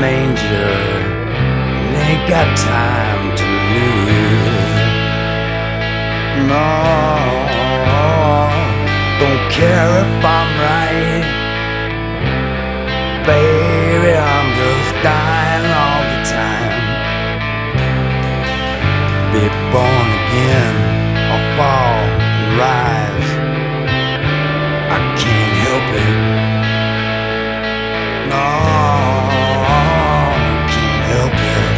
manger, and ain't got time to lose. No, don't care if I'm right, baby, I'm just dying all the time. Be born again, or fall and rise, I can't help it. No, can't help it.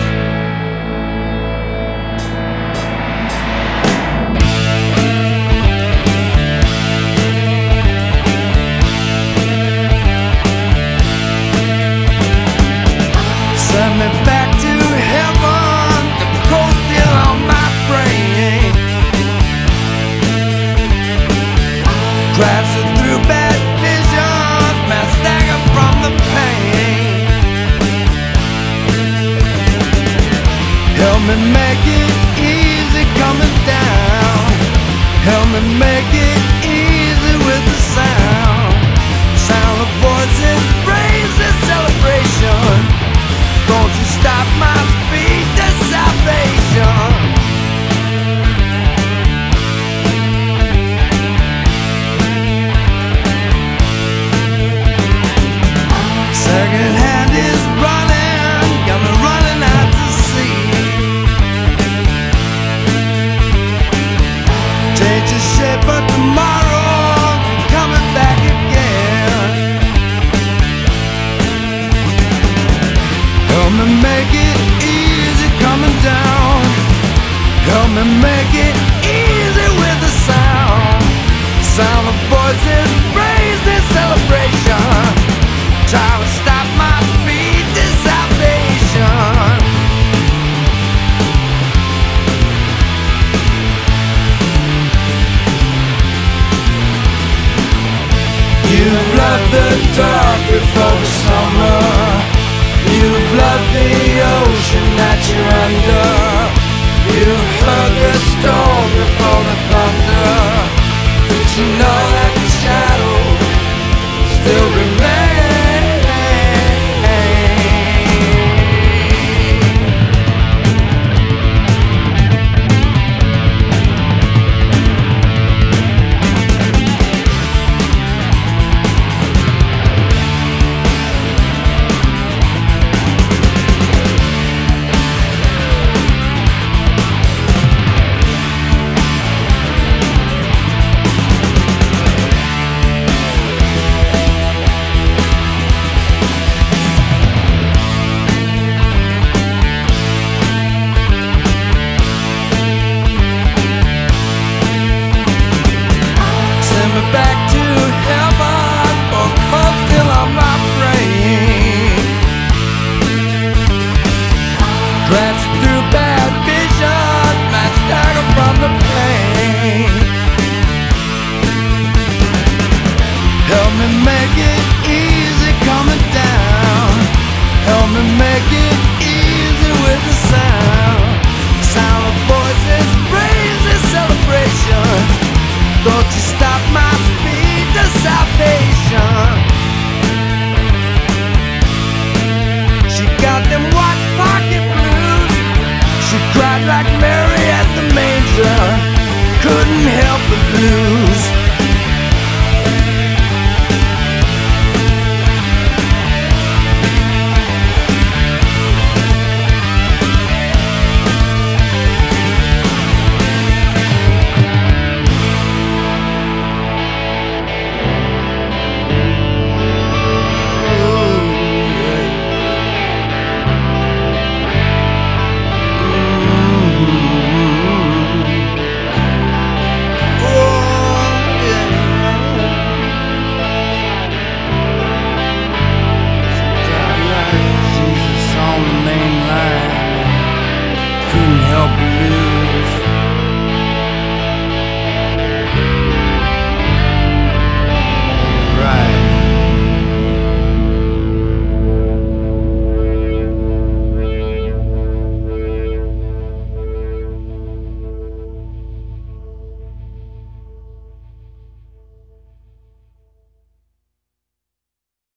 Send me back to heaven, the cold still on my brain. Crashing through bad visions, man, stagger from the pain. Help me make it easy coming down. Help me make it easy with the sound. Sound of voices, praises, celebration. Don't you stop my speed to salvation. Second hand is running, got me running out to sea. Change the shape of tomorrow, coming back again. Help me make it easy coming down. Help me make it easy with the sound. Sound of voices, praises, celebration. Trying to stop my speed to salvation. You've loved the dark before the summer. You've loved the ocean that you're under. You've heard the storm before the thunder. Did you know that the shadow still remains? Back to heaven, for cold still on my brain. Crash through bad vision, man, stagger from the pain. Help me make it easy coming down. Help me make it easy with the sound. Sound of voices, praises, celebration. Don't you stop my speed to salvation. She got them watch pocket blues. She cried like Mary at the manger. Couldn't help but lose.